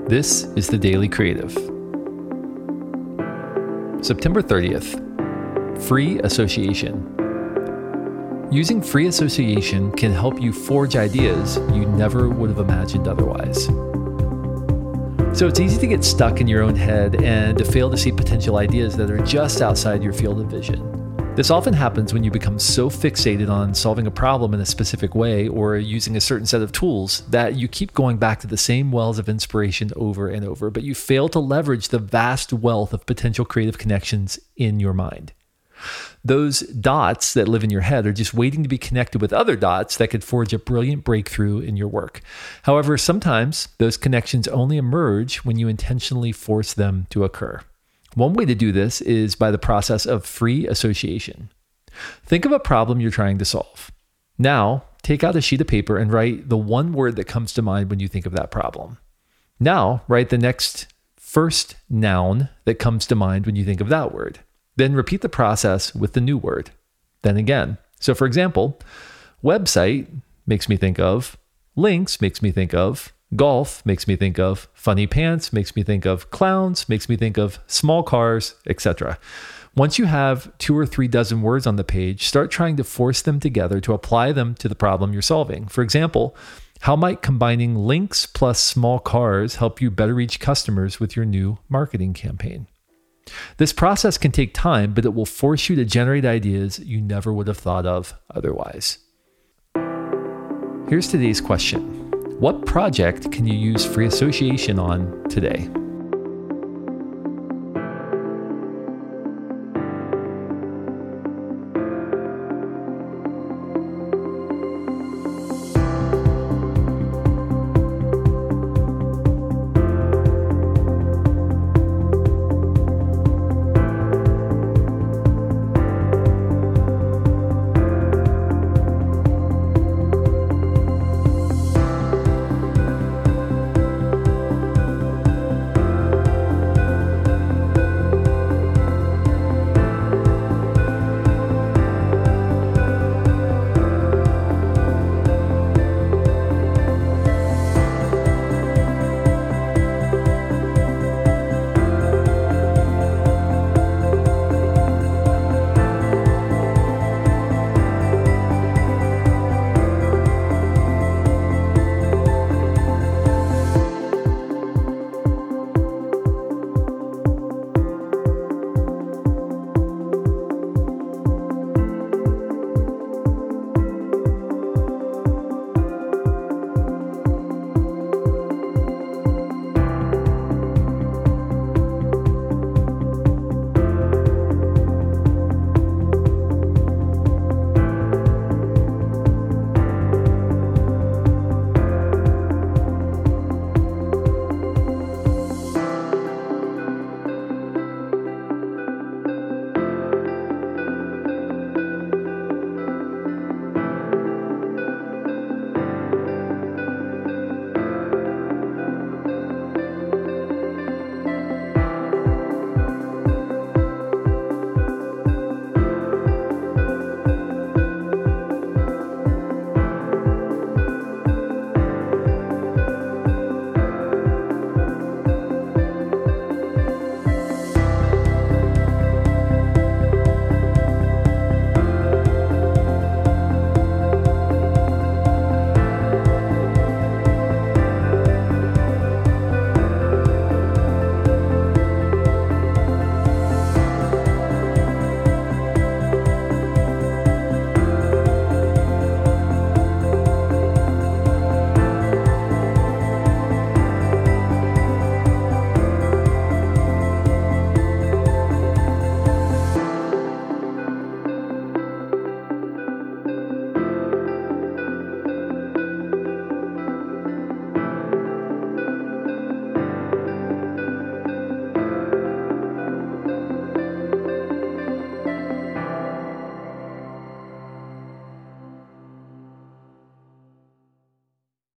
This is the Daily Creative. September 30th, free association. Using free association can help you forge ideas you never would have imagined otherwise. So it's easy to get stuck in your own head and to fail to see potential ideas that are just outside your field of vision. This often happens when you become so fixated on solving a problem in a specific way or using a certain set of tools that you keep going back to the same wells of inspiration over and over, but you fail to leverage the vast wealth of potential creative connections in your mind. Those dots that live in your head are just waiting to be connected with other dots that could forge a brilliant breakthrough in your work. However, sometimes those connections only emerge when you intentionally force them to occur. One way to do this is by the process of free association. Think of a problem you're trying to solve. Now, take out a sheet of paper and write the one word that comes to mind when you think of that problem. Now, write the next first noun that comes to mind when you think of that word. Then repeat the process with the new word. Then again. So for example, website makes me think of, links makes me think of, golf makes me think of, funny pants makes me think of, clowns makes me think of, small cars, etc. Once you have 2 or 3 dozen words on the page, start trying to force them together to apply them to the problem you're solving. For example, how might combining links plus small cars help you better reach customers with your new marketing campaign? This process can take time, but it will force you to generate ideas you never would have thought of otherwise. Here's today's question. What project can you use free association on today?